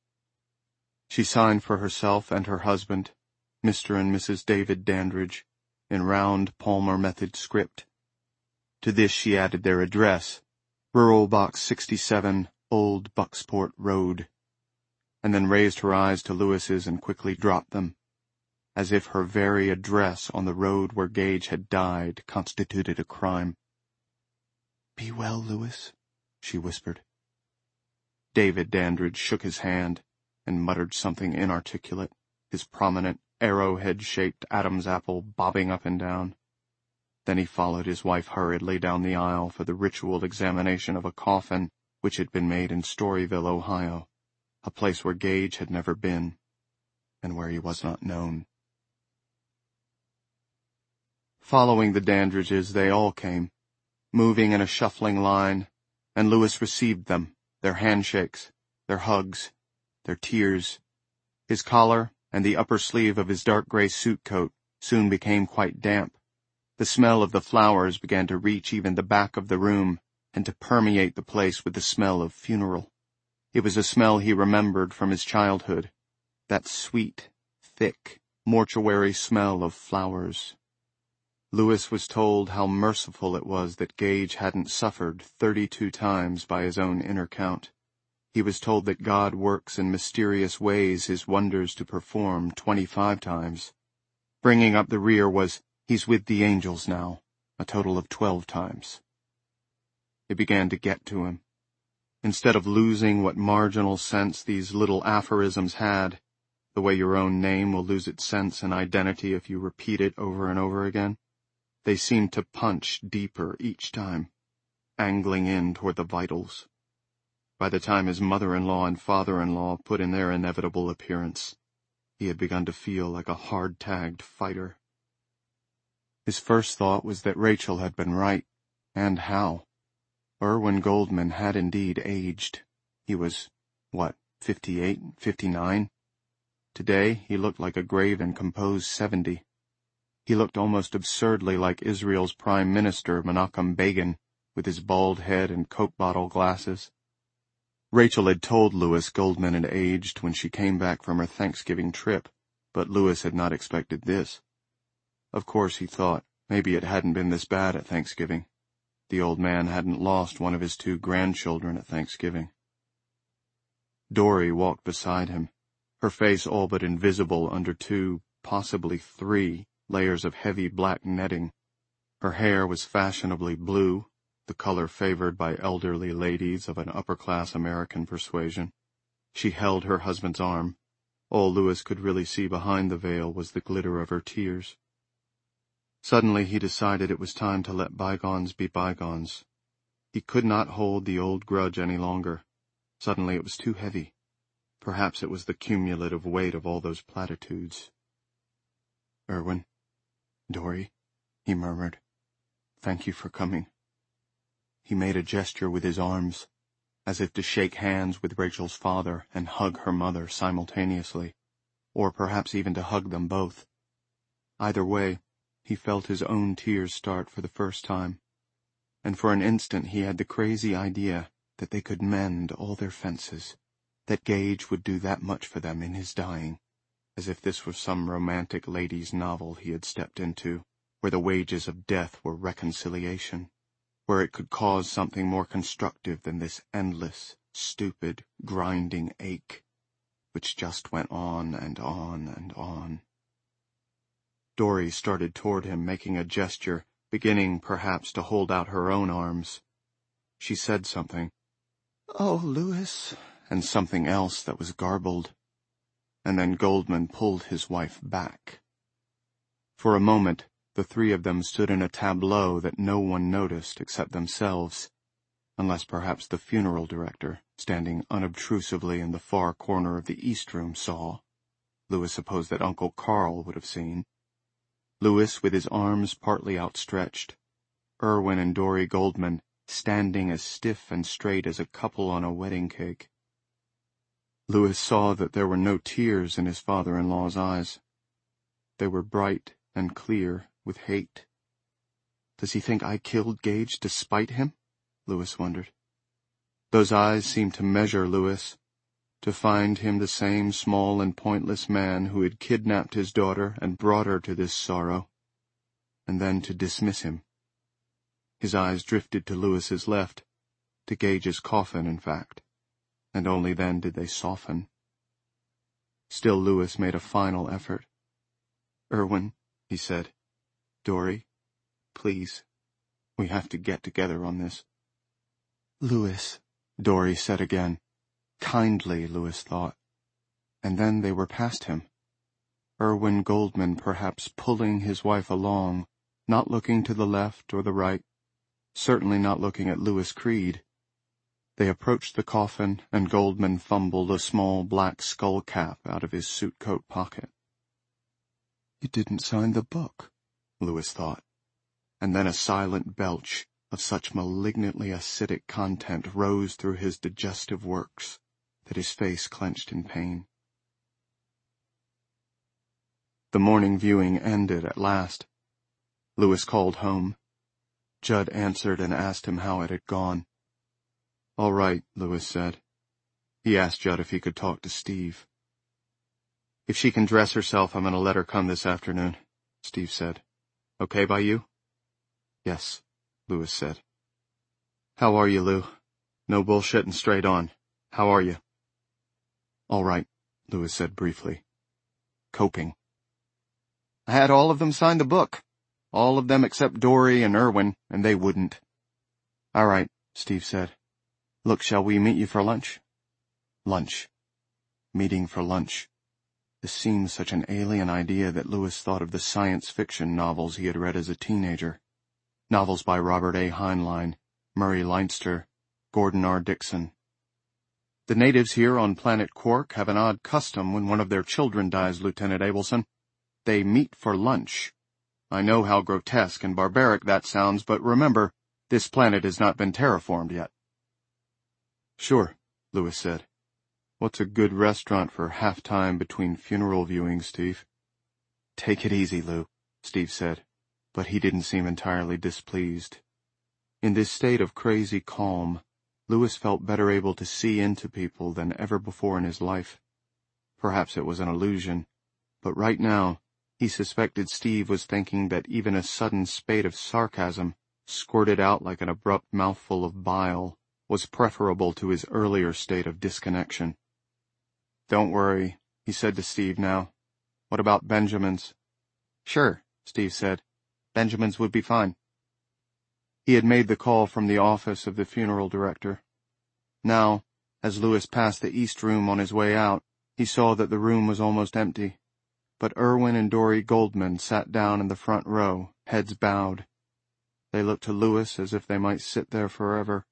She signed for herself and her husband, Mister and Missus David Dandridge, in round Palmer Method script. To this she added their address, Rural Box sixty-seven, Old Bucksport Road, and then raised her eyes to Louis's and quickly dropped them, as if her very address on the road where Gage had died constituted a crime. "Be well, Louis," she whispered. David Dandridge shook his hand and muttered something inarticulate, his prominent, arrowhead-shaped Adam's apple bobbing up and down. Then he followed his wife hurriedly down the aisle for the ritual examination of a coffin which had been made in Storyville, Ohio, a place where Gage had never been, and where he was not known. Following the Dandridges, they all came, moving in a shuffling line, and Louis received them, their handshakes, their hugs, their tears. His collar and the upper sleeve of his dark gray suit coat soon became quite damp. The smell of the flowers began to reach even the back of the room and to permeate the place with the smell of funeral. It was a smell he remembered from his childhood, that sweet, thick, mortuary smell of flowers. Louis was told how merciful it was that Gage hadn't suffered thirty-two times by his own inner count. He was told that God works in mysterious ways his wonders to perform twenty-five times. Bringing up the rear was, "He's with the angels now," a total of twelve times. It began to get to him. Instead of losing what marginal sense these little aphorisms had, the way your own name will lose its sense and identity if you repeat it over and over again, they seemed to punch deeper each time, angling in toward the vitals. By the time his mother-in-law and father-in-law put in their inevitable appearance, he had begun to feel like a hard-tagged fighter. His first thought was that Rachel had been right, and how. Irwin Goldman had indeed aged. He was, what, fifty-eight, fifty-nine? Today he looked like a grave and composed seventy. He looked almost absurdly like Israel's Prime Minister, Menachem Begin, with his bald head and Coke bottle glasses. Rachel had told Louis Goldman had aged when she came back from her Thanksgiving trip, but Louis had not expected this. Of course, he thought, maybe it hadn't been this bad at Thanksgiving. The old man hadn't lost one of his two grandchildren at Thanksgiving. Dory walked beside him, her face all but invisible under two, possibly three, layers of heavy black netting. Her hair was fashionably blue, the color favored by elderly ladies of an upper-class American persuasion. She held her husband's arm. All Louis could really see behind the veil was the glitter of her tears. Suddenly he decided it was time to let bygones be bygones. He could not hold the old grudge any longer. Suddenly it was too heavy. Perhaps it was the cumulative weight of all those platitudes. "Irwin, Dory," he murmured, "thank you for coming." He made a gesture with his arms, as if to shake hands with Rachel's father and hug her mother simultaneously, or perhaps even to hug them both. Either way, he felt his own tears start for the first time, and for an instant he had the crazy idea that they could mend all their fences, that Gage would do that much for them in his dying, as if this were some romantic ladies' novel he had stepped into, where the wages of death were reconciliation, where it could cause something more constructive than this endless, stupid, grinding ache, which just went on and on and on. Dory started toward him, making a gesture, beginning, perhaps, to hold out her own arms. She said something, "Oh, Louis," and something else that was garbled. And then Goldman pulled his wife back. For a moment, the three of them stood in a tableau that no one noticed except themselves, unless perhaps the funeral director, standing unobtrusively in the far corner of the East Room, saw. Louis supposed that Uncle Carl would have seen. Louis with his arms partly outstretched, Irwin and Dory Goldman standing as stiff and straight as a couple on a wedding cake. Louis saw that there were no tears in his father-in-law's eyes. They were bright and clear with hate. Does he think I killed Gage to spite him? Louis wondered. Those eyes seemed to measure Louis, to find him the same small and pointless man who had kidnapped his daughter and brought her to this sorrow, and then to dismiss him. His eyes drifted to Louis's left, to Gage's coffin, in fact, and only then did they soften. Still Louis made a final effort. "Irwin," he said, "Dory, please, we have to get together on this." "Louis," Dory said again. Kindly, Louis thought. And then they were past him. Irwin Goldman perhaps pulling his wife along, not looking to the left or the right, certainly not looking at Louis Creed. They approached the coffin, and Goldman fumbled a small black skull cap out of his suit coat pocket. "You didn't sign the book," Louis thought, and then a silent belch of such malignantly acidic content rose through his digestive works that his face clenched in pain. The morning viewing ended at last. Louis called home. Judd answered and asked him how it had gone. "All right," Louis said. He asked Judd if he could talk to Steve. "If she can dress herself, I'm going to let her come this afternoon," Steve said. "Okay by you?" "Yes," Louis said. "How are you, Lou? No bullshit and straight on. How are you?" "All right," Louis said briefly. "Coping." "I had all of them sign the book. All of them except Dory and Irwin, and they wouldn't. All right, Steve said. Look, shall we meet you for lunch? Lunch. Meeting for lunch. This seemed such an alien idea that Lewis thought of the science fiction novels he had read as a teenager. Novels by Robert A. Heinlein, Murray Leinster, Gordon R. Dickson. The natives here on planet Quark have an odd custom when one of their children dies, Lieutenant Abelson. They meet for lunch. I know how grotesque and barbaric that sounds, but remember, this planet has not been terraformed yet. Sure, Lewis said. What's a good restaurant for half-time between funeral viewings, Steve? Take it easy, Lou, Steve said, but he didn't seem entirely displeased. In this state of crazy calm, Lewis felt better able to see into people than ever before in his life. Perhaps it was an illusion, but right now, he suspected Steve was thinking that even a sudden spate of sarcasm, squirted out like an abrupt mouthful of bile, was preferable to his earlier state of disconnection. Don't worry, he said to Steve now. What about Benjamin's? Sure, Steve said. Benjamin's would be fine. He had made the call from the office of the funeral director. Now, as Lewis passed the East Room on his way out, he saw that the room was almost empty. But Irwin and Dory Goldman sat down in the front row, heads bowed. They looked to Lewis as if they might sit there forever.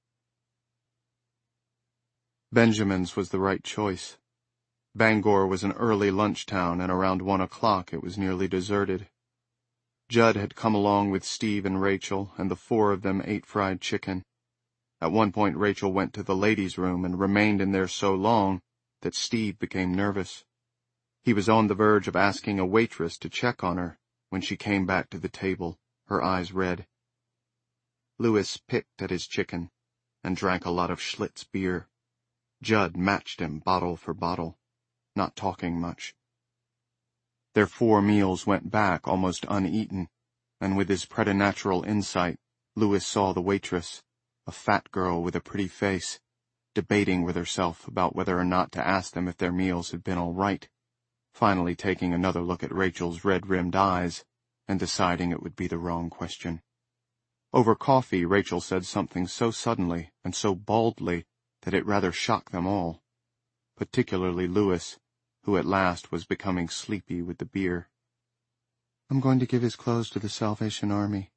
Benjamin's was the right choice. Bangor was an early lunch town, and around one o'clock it was nearly deserted. Judd had come along with Steve and Rachel, and the four of them ate fried chicken. At one point Rachel went to the ladies' room and remained in there so long that Steve became nervous. He was on the verge of asking a waitress to check on her when she came back to the table, her eyes red. Lewis picked at his chicken and drank a lot of Schlitz beer. Judd matched him bottle for bottle, not talking much. Their four meals went back almost uneaten, and with his preternatural insight, Lewis saw the waitress, a fat girl with a pretty face, debating with herself about whether or not to ask them if their meals had been all right, finally taking another look at Rachel's red-rimmed eyes and deciding it would be the wrong question. Over coffee, Rachel said something so suddenly and so baldly that it rather shocked them all, particularly Lewis, who at last was becoming sleepy with the beer. I'm going to give his clothes to the Salvation Army.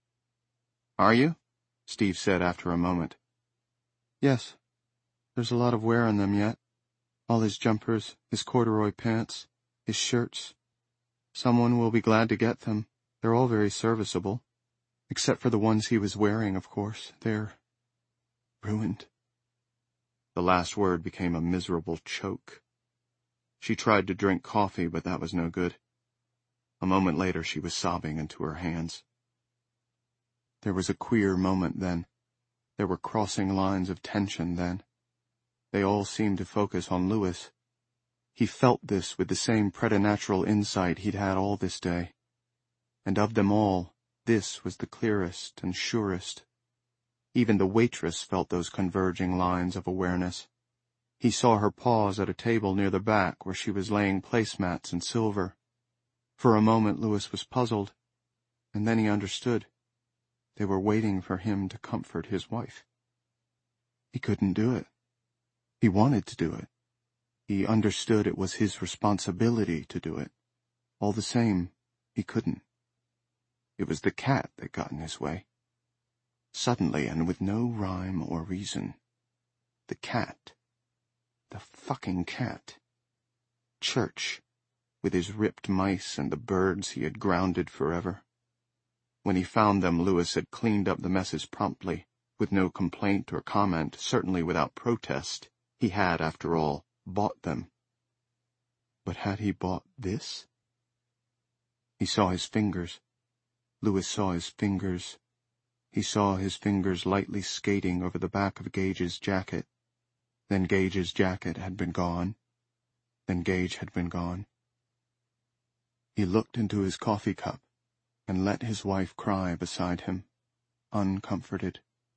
Are you? Steve said after a moment. Yes. There's a lot of wear on them yet. All his jumpers, his corduroy pants, his shirts. Someone will be glad to get them. They're all very serviceable. Except for the ones he was wearing, of course. They're ruined. The last word became a miserable choke. She tried to drink coffee, but that was no good. A moment later she was sobbing into her hands. There was a queer moment then. There were crossing lines of tension then. They all seemed to focus on Lewis. He felt this with the same preternatural insight he'd had all this day. And of them all, this was the clearest and surest. Even the waitress felt those converging lines of awareness. He saw her pause at a table near the back where she was laying placemats and silver. For a moment Lewis was puzzled, and then he understood. They were waiting for him to comfort his wife. He couldn't do it. He wanted to do it. He understood it was his responsibility to do it. All the same, he couldn't. It was the cat that got in his way. Suddenly, and with no rhyme or reason. The cat. The fucking cat. Church, with his ripped mice and the birds he had grounded forever. When he found them, Lewis had cleaned up the messes promptly, with no complaint or comment, certainly without protest. He had, after all, bought them. But had he bought this? He saw his fingers. Lewis saw his fingers. He saw his fingers lightly skating over the back of Gage's jacket. Then Gage's jacket had been gone. Then Gage had been gone. He looked into his coffee cup and let his wife cry beside him, uncomforted.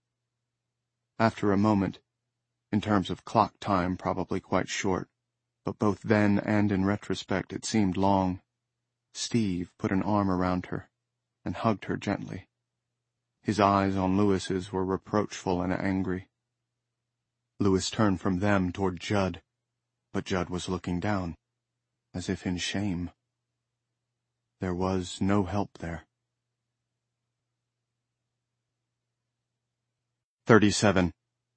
After a moment, in terms of clock time probably quite short, but both then and in retrospect it seemed long, Steve put an arm around her, and hugged her gently. His eyes on Louis's were reproachful and angry. Louis turned from them toward Judd, but Judd was looking down, as if in shame. There was no help there. thirty-seven.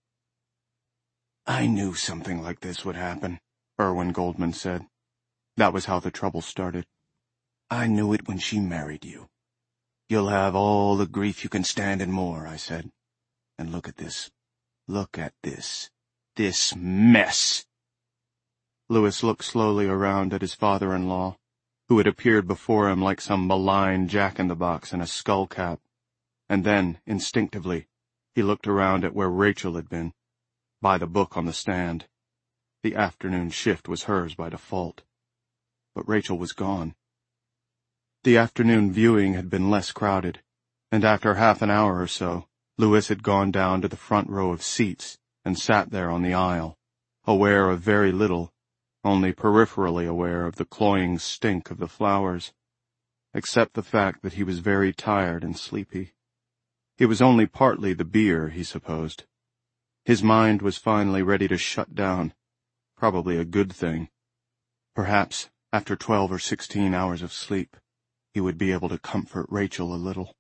"I knew something like this would happen," Erwin Goldman said. That was how the trouble started. "I knew it when she married you. You'll have all the grief you can stand and more," I said. "And look at this. Look at this. This mess." Louis looked slowly around at his father-in-law, who had appeared before him like some malign jack-in-the-box in a skull-cap, and then, instinctively, he looked around at where Rachel had been, by the book on the stand. The afternoon shift was hers by default. But Rachel was gone. The afternoon viewing had been less crowded, and after half an hour or so, Louis had gone down to the front row of seats and sat there on the aisle, aware of very little, only peripherally aware of the cloying stink of the flowers, except the fact that he was very tired and sleepy. It was only partly the beer, he supposed. His mind was finally ready to shut down, probably a good thing. Perhaps, after twelve or sixteen hours of sleep, he would be able to comfort Rachel a little.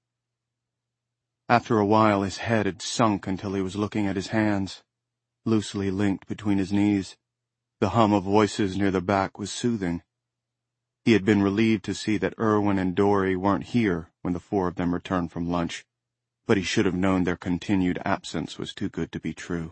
After a while his head had sunk until he was looking at his hands, loosely linked between his knees. The hum of voices near the back was soothing. He had been relieved to see that Erwin and Dory weren't here when the four of them returned from lunch, but he should have known their continued absence was too good to be true.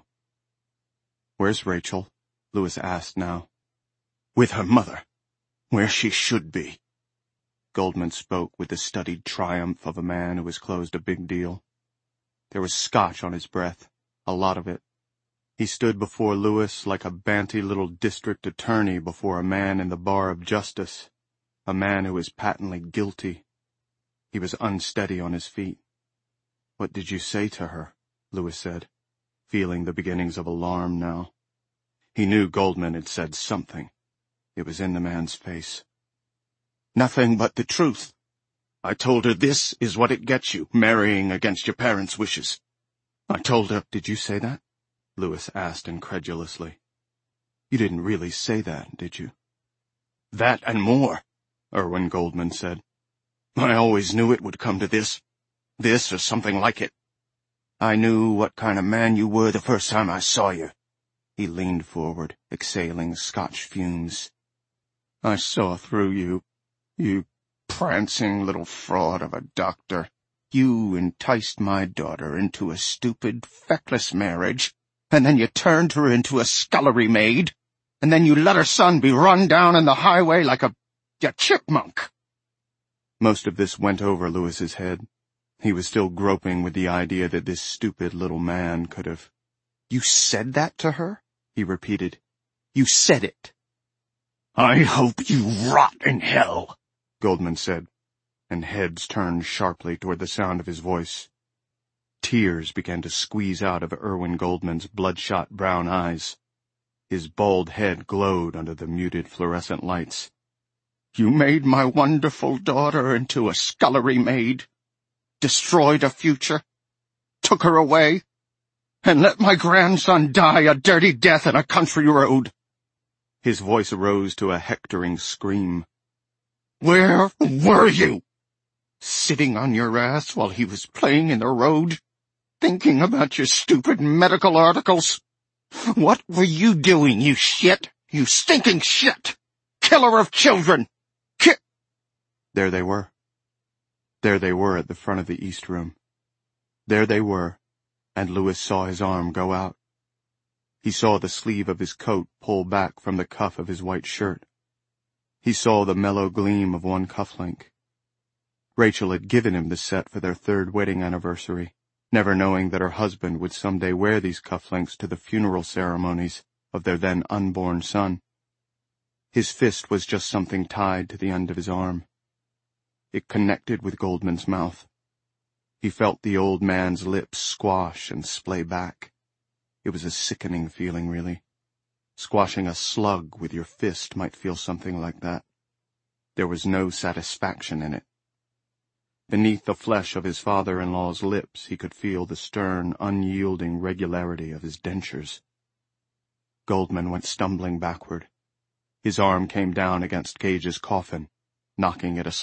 "Where's Rachel?" Louis asked now. "With her mother, where she should be." Goldman spoke with the studied triumph of a man who has closed a big deal. There was scotch on his breath, a lot of it. He stood before Louis like a banty little district attorney before a man in the bar of justice, a man who is patently guilty. He was unsteady on his feet. "What did you say to her?" Louis said, feeling the beginnings of alarm now. He knew Goldman had said something. It was in the man's face. "Nothing but the truth. I told her this is what it gets you, marrying against your parents' wishes. I told her—" "Did you say that?" Louis asked incredulously. "You didn't really say that, did you?" "That and more," Erwin Goldman said. "I always knew it would come to this. This or something like it. I knew what kind of man you were the first time I saw you." He leaned forward, exhaling Scotch fumes. "I saw through you, you prancing little fraud of a doctor. You enticed my daughter into a stupid, feckless marriage, and then you turned her into a scullery maid, and then you let her son be run down in the highway like a, a chipmunk." Most of this went over Louis's head. He was still groping with the idea that this stupid little man could have. "You said that to her?" he repeated. "You said it." "I hope you rot in hell," Goldman said, and heads turned sharply toward the sound of his voice. Tears began to squeeze out of Erwin Goldman's bloodshot brown eyes. His bald head glowed under the muted fluorescent lights. "You made my wonderful daughter into a scullery maid, destroyed a future, took her away, and let my grandson die a dirty death in a country road." His voice rose to a hectoring scream. "Where were you? Sitting on your ass while he was playing in the road, thinking about your stupid medical articles? What were you doing, you shit? You stinking shit! Killer of children! Ki—" There they were. There they were at the front of the East Room. There they were, and Louis saw his arm go out. He saw the sleeve of his coat pull back from the cuff of his white shirt. He saw the mellow gleam of one cufflink. Rachel had given him the set for their third wedding anniversary, never knowing that her husband would someday wear these cufflinks to the funeral ceremonies of their then unborn son. His fist was just something tied to the end of his arm. It connected with Goldman's mouth. He felt the old man's lips squash and splay back. It was a sickening feeling, really. Squashing a slug with your fist might feel something like that. There was no satisfaction in it. Beneath the flesh of his father-in-law's lips he could feel the stern, unyielding regularity of his dentures. Goldman went stumbling backward. His arm came down against Gage's coffin, knocking it aside.